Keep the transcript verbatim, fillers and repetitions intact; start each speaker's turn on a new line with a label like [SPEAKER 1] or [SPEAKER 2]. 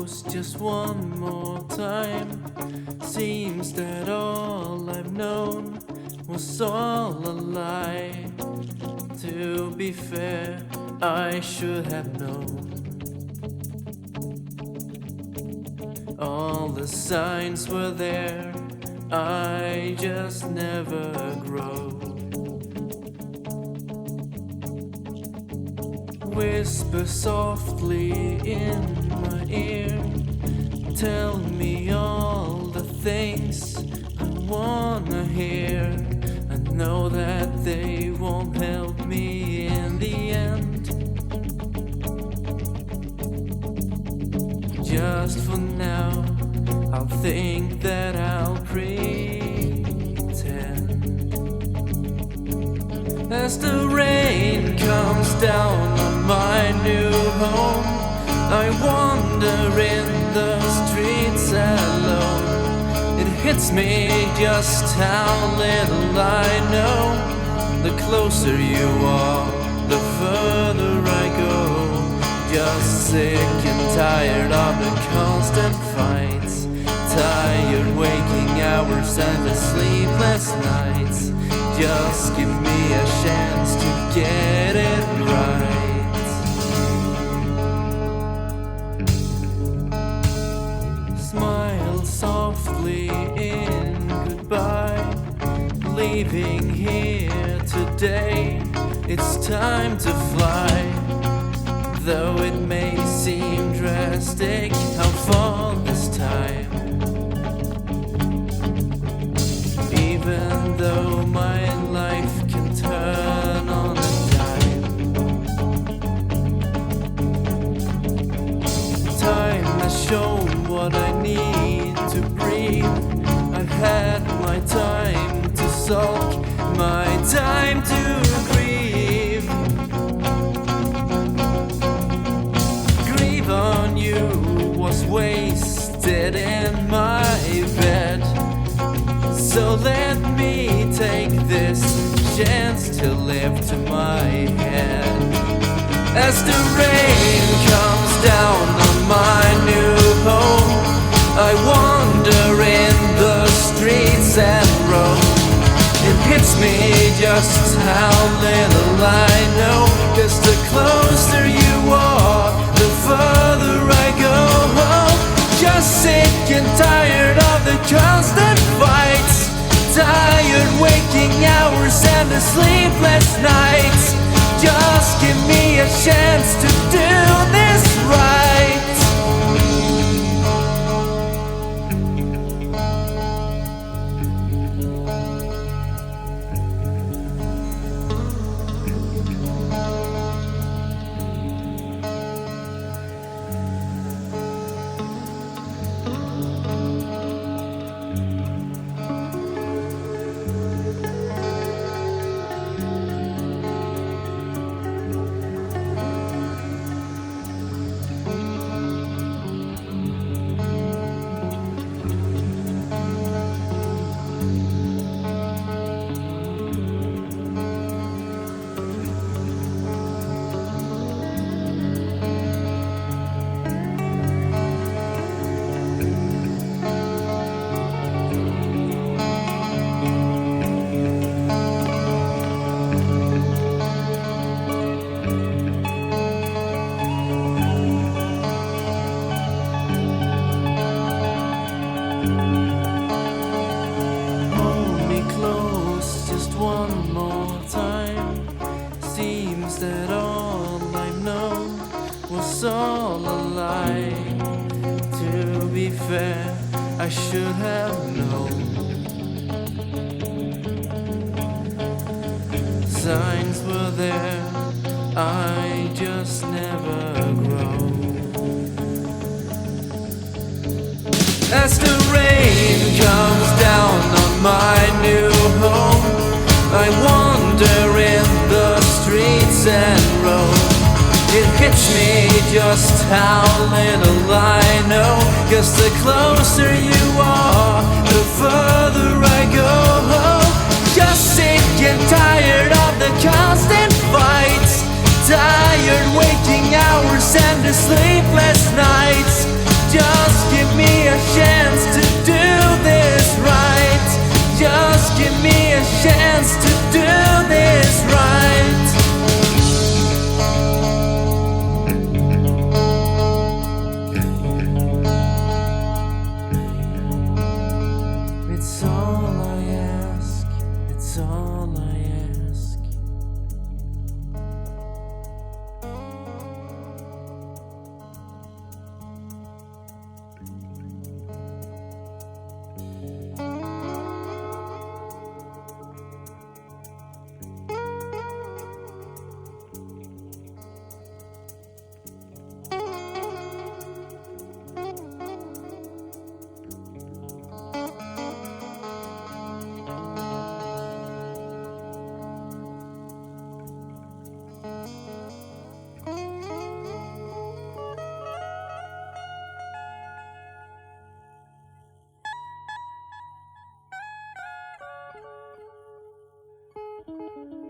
[SPEAKER 1] close just one more time. Seems that all I've known was all a lie. To be fair, I should have known. All the signs were there, I just never grow. Whisper softly in my ear, tell me all the things I wanna hear. I know that they won't help me in the end. Just for now, I'll think that I'll pretend. As the rain comes down on my new home, I wander in the streets alone. It hits me just how little I know. The closer you are, the further I go. Just sick and tired of the constant fights, tired waking hours and the sleepless nights. Just give me a chance to get it right. Smile softly in goodbye, leaving here today. It's time to fly. Though it may seem drastic, I'll fall this time. Even though my life can turn on a dime. Time has shown what I need to breathe. I've had my time to sulk, my time to grieve. Grieve on you was wasted in my bed. So let me take this chance to lift my head. As the rain comes down on my new home, I wander in the streets and roam. It hits me just how little I know, 'cause the closer you are, the further I go home. Just sick and tired of the constant fights, tired waking hours and the sleepless nights. Just give me a chance to do this right. One more time. Seems that all I've known was all a lie. To be fair, I should have known. Signs were there, I just never grow. As the rain comes down on my new home, I wander in the streets and roam. It hits me just how little I know, 'cause the closer you are, the further I go home. Just sick and tired of the constant fights, tired waking hours and the sleepless nights. Just give me a chance to do this right. Just give me a chance to do this right. It's all I ask, it's all I ask. Thank you.